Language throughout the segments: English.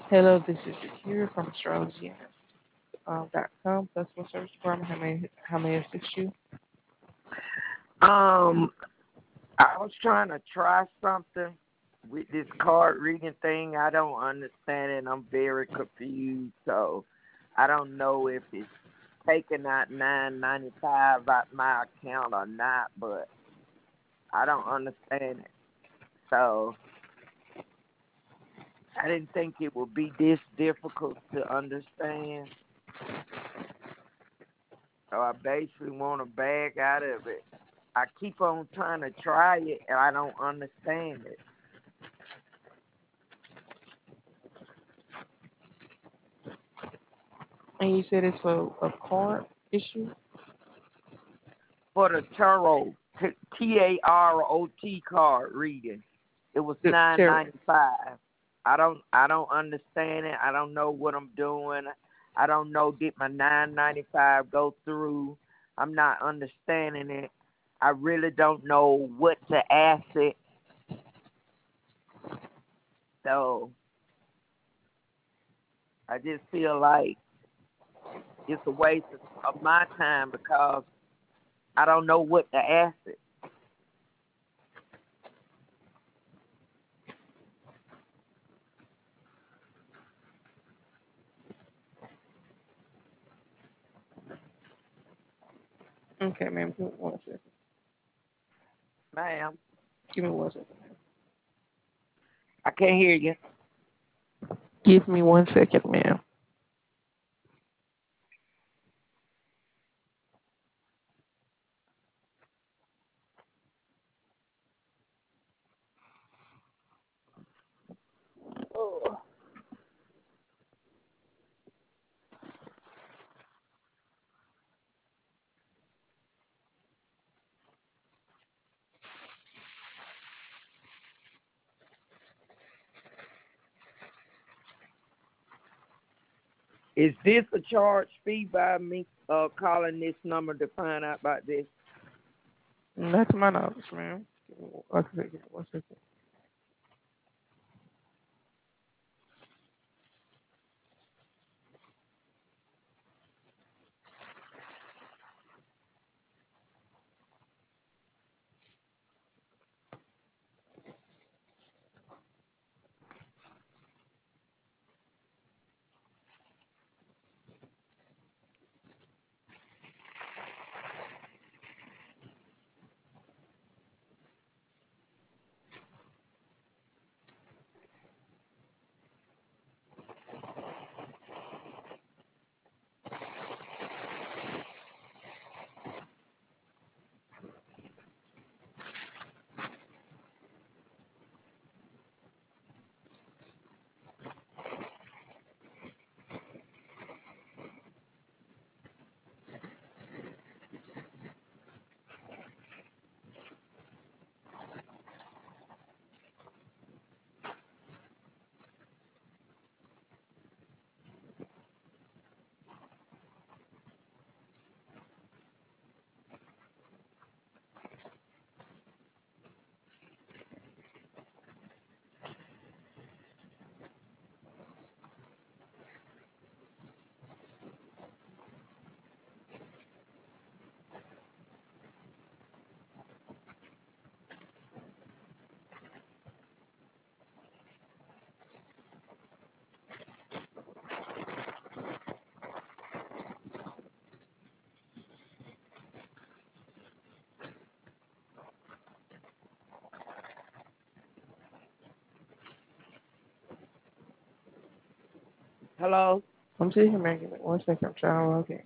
Hello, this is Shakira from astrology.com, customer service department. How may I assist you? Um, I was trying to try something with this card reading thing. I don't understand it. I'm very confused. So I don't know if it's taking out $9.95 out my account or not, but I don't understand it. So I didn't think it would be this difficult to understand. So I basically want to bag out of it. I keep on trying to try it and I don't understand it. And you said it's a card issue? For the Turo Tarot card reading. It was The tarot. $9.95. I don't understand it. I don't know what I'm doing. I don't know did my $9.95 go through. I'm not understanding it. I really don't know what to ask it. So I just feel like it's a waste of my time because I don't know what to ask it. Okay, ma'am. Give me 1 second. Ma'am, Give me 1 second, ma'am. I can't hear you. Give me 1 second, ma'am. Is this a charge fee by me calling this number to find out about this? Not to my knowledge, ma'am. Like I said, give me 1 second. Hello? I'm sitting here, ma'am. Give me 1 second. I'm trying to log in.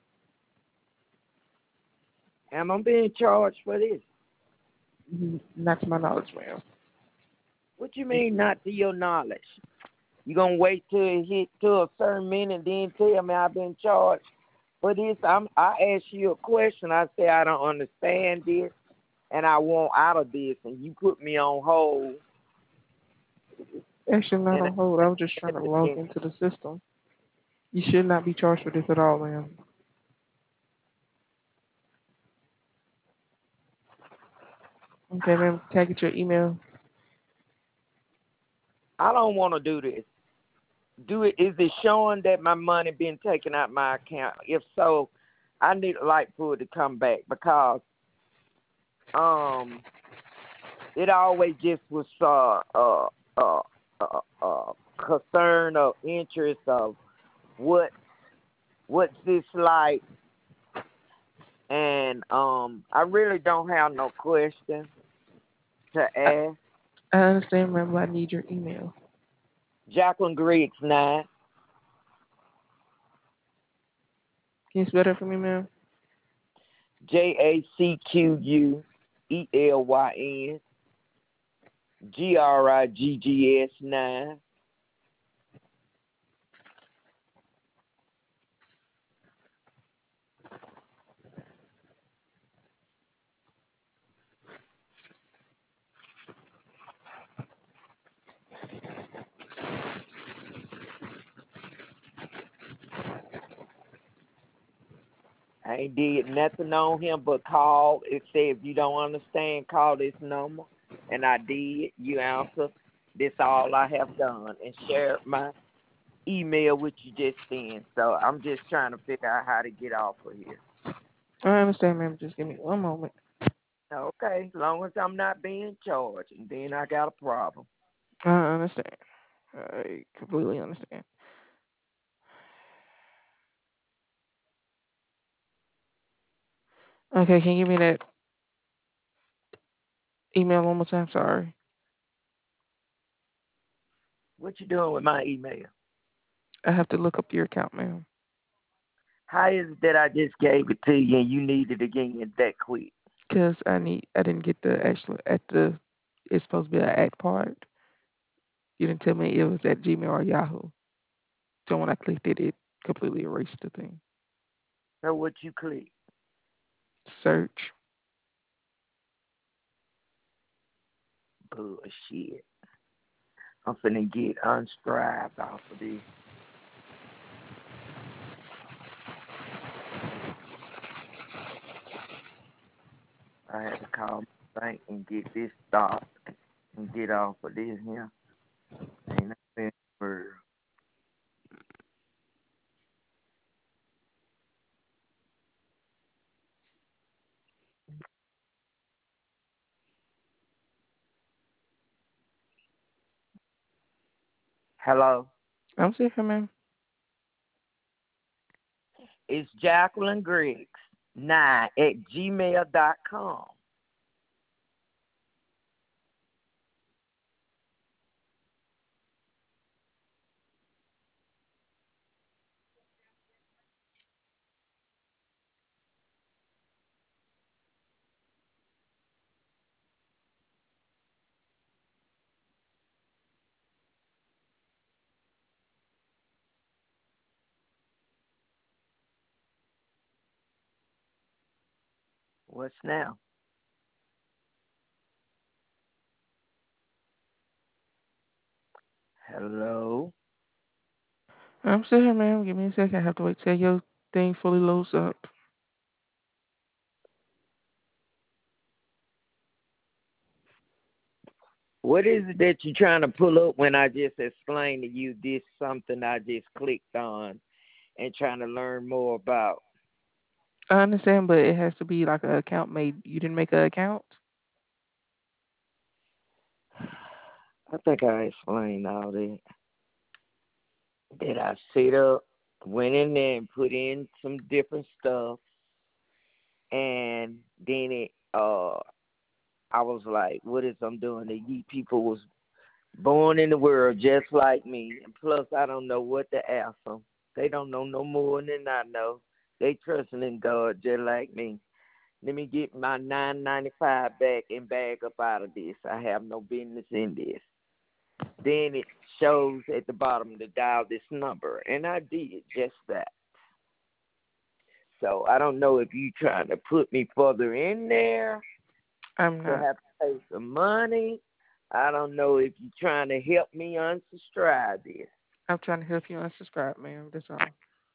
Am I being charged for this? Not to my knowledge, ma'am. What you mean not to your knowledge? You gonna wait till it hit to a certain minute then tell me I've been charged for this? I asked you a question. I say I don't understand this and I want out of this and you put me on hold Actually, not and on hold. I was just trying to log everything. into the system. You should not be charged for this at all, ma'am. Okay, ma'am. Can I get your email? I don't wanna do this. Do it? Is it showing that my money been taken out my account? If so, I need like for it to come back because um it always just was concern of interest of what what's this like, and I really don't have no question to I, ask. I understand, ma'am, but I need your email. Jacqueline Griggs 9, Can you spell that for me, ma'am? JACQUELYNGRIGGS 9. I ain't did nothing on him but call. It said if you don't understand, call this number. And I did. You answered. This all I have done and shared my email with you just then. So I'm just trying to figure out how to get off of here. I understand, ma'am. Just give me one moment. Okay, as long as I'm not being charged, and then I got a problem. I understand. I completely understand. Okay, can you give me that email one more time? Sorry. What you doing with my email? I have to look up your account, ma'am. How is it that I just gave it to you and you need it again that quick? Because I didn't get the actual, it's supposed to be an at part. You didn't tell me it was at Gmail or Yahoo. So when I clicked it, it completely erased the thing. So what you click? Search. Bullshit. I'm finna get unscribed off of this. I had to call my bank and get this stopped and get off of this here. Ain't nothing for hello. I'm still here, ma'am. It's Jacqueline Griggs 9 at gmail.com. What's now? Hello. I'm still here, ma'am. Give me a second. I have to wait till your thing fully loads up. What is it that you're trying to pull up when I just explained to you this something I just clicked on and trying to learn more about? I understand, but it has to be like an account made. You didn't make an account? I think I explained all that. That I set up, went in there and put in some different stuff, and then I was like, what is I'm doing? These people was born in the world just like me, and plus I don't know what to ask them. They don't know no more than I know. They trusting in God just like me. Let me get my 9.95 back and bag up out of this. I have no business in this. Then it shows at the bottom to dial this number, and I did just that. So I don't know if you trying to put me further in there I'm to not. have to pay some money. I don't know if you're trying to help me unsubscribe this. I'm trying to help you unsubscribe, ma'am. That's all.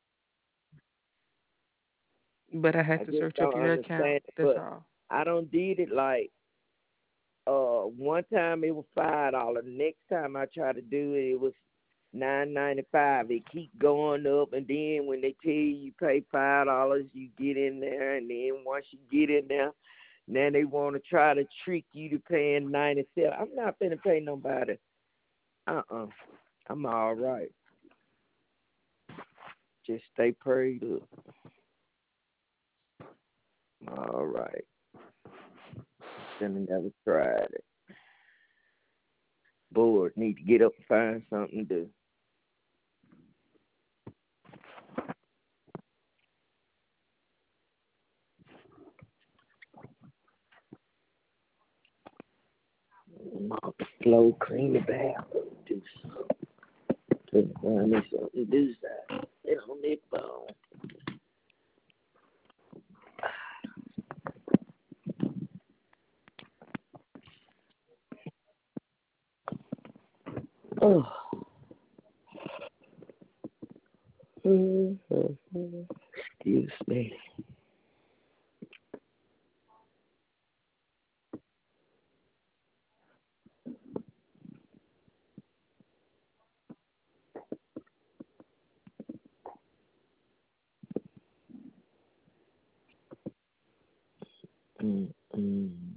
But I had I to just search up don't your account. understand it, That's but all. I don't did it like one time it was $5. The next time I tried to do it, it was $9.95. It keep going up, and then when they tell you pay $5, you get in there, and then once you get in there, now they want to try to trick you to paying 97. I'm not finna pay nobody. I'm all right. Just stay prayed up. All right. Then I never tried it. Bored. Need to get up and find something to do. Mop the floor, clean the bathroom, do something. Find me something to do. Sit on that phone. Oh. Excuse me. Mm-mm.